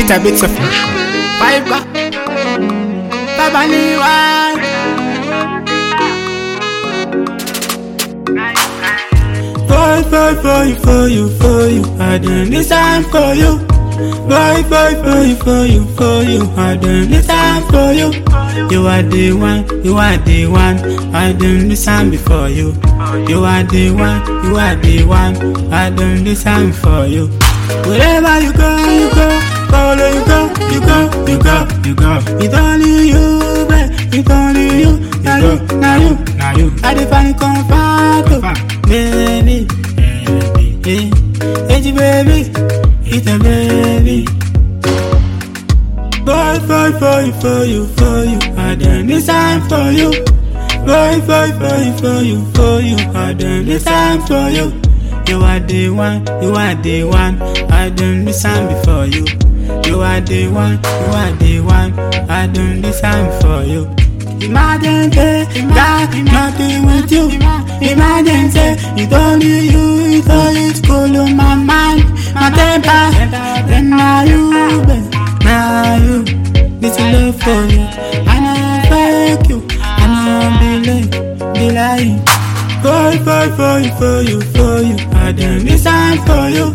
Peter Beats Official. Fiber Babaliwan. For you. I done this time for you. For you. I done this time for you. You are the one. I done this time before you. You are the one. I done this time for you. Wherever you go. Follow you go. It's only you, babe. It's only you. Now you. I define comfort, baby. Hey, baby, it's a baby. Boy, for you. I done this time for you. Boy, for you. I done this time for you. You are the one. I done this time before you. You are the one. I done this time for you. Imagine that nothing with you. Imagine it's only you, it's always cool on my mind, my temper. Then now you, this is love for you. I know fake you, I know be lying. For you. I done this time for you.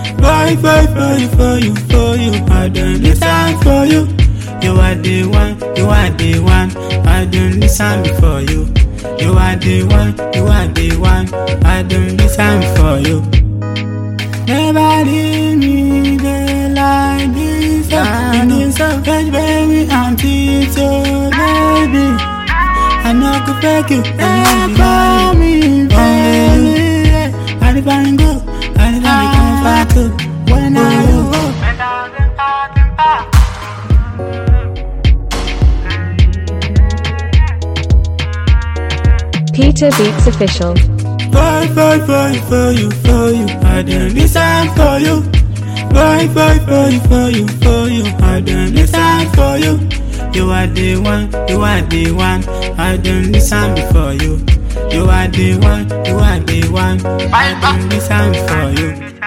For you. I done this time for you. You are the one. I done this time before you. You are the one. I done this time for you. Never leave me there like this. I need so much, baby. I'm teacher, baby. I know I could fake you. Call me, baby. I need to go. I need to come back to when I go. Peter Beats Official. For you. I done this time for you. For you. I done this time for you. You are the one. I done this time before you. You are the one. I done this time for you.